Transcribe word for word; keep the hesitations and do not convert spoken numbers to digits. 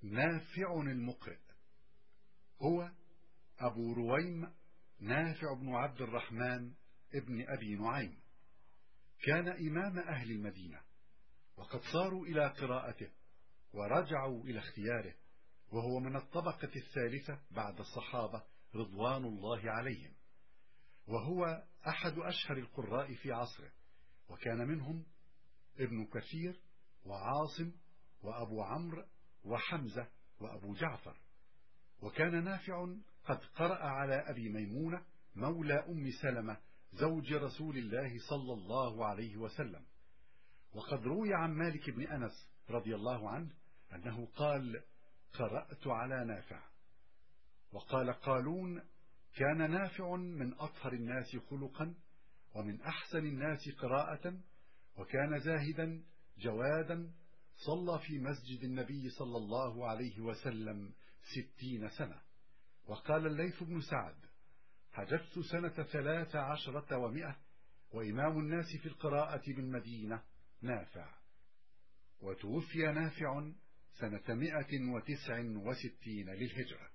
نافع المقرئ هو أبو رويم نافع بن عبد الرحمن ابن أبي نعيم، كان إمام أهل المدينة، وقد صاروا إلى قراءته ورجعوا إلى اختياره، وهو من الطبقة الثالثة بعد الصحابة رضوان الله عليهم، وهو أحد أشهر القراء في عصره، وكان منهم ابن كثير وعاصم وأبو عمرو وحمزة وأبو جعفر. وكان نافع قد قرأ على أبي ميمونة مولى أم سلمة زوج رسول الله صلى الله عليه وسلم. وقد روي عن مالك بن أنس رضي الله عنه أنه قال: قرأت على نافع. وقال قالون: كان نافع من أطهر الناس خلقا ومن أحسن الناس قراءة، وكان زاهدا جوادا، صلى في مسجد النبي صلى الله عليه وسلم ستين سنة. وقال الليث بن سعد: حججت سنة ثلاث عشرة ومئة، وإمام الناس في القراءة بالمدينة نافع. وتوفي نافع سنة مئة وتسع وستين للهجرة.